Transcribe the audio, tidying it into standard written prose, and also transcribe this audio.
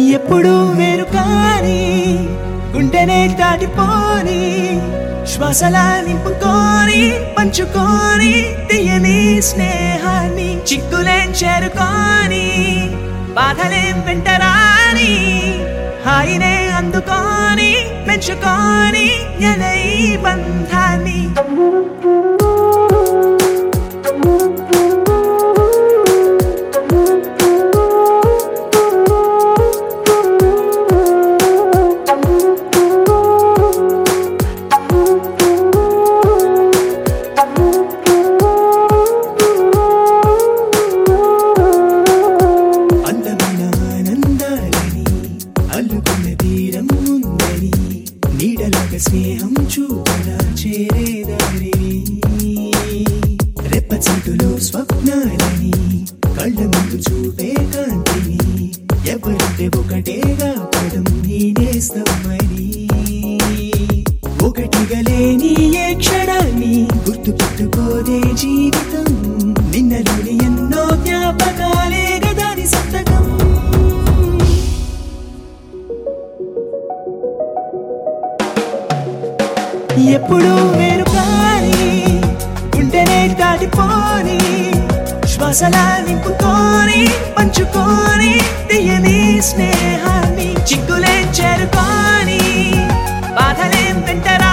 ఎప్పుడు వేరు కాని గుండెనే దాటిపోని శ్వాసలా నింపుకొని పంచుకొని తీయని స్నేహాన్ని చిక్కులేం చేరుకొని బాధలేం వెంటరాని హాయినే అందుకొని పెంచుకొని ఎలై బంధాన్ని నీడలాగ స్నేహం చూపడా చేరేదారిని రెప్పచీటులో స్వప్నాలని కళ్ళ ముందు చూపే కాంతిని ఎవరంటే ఒకటేగా పదం నేనేస్తామని ఒకటిగా లేని ఏ క్షణాన్ని గుర్తు పెట్టుకోదే జీవితం నిన్నలోని ఎన్నో జ్ఞాపకాలే గదాని సంతకం ఎప్పుడు వేరు కాని గుండెనే దాటిపోని శ్వాసలా నింపుకొని పంచుకొని తీయని స్నేహాన్ని చిక్కులేం చేరుకొని బాధలేం వెంటరా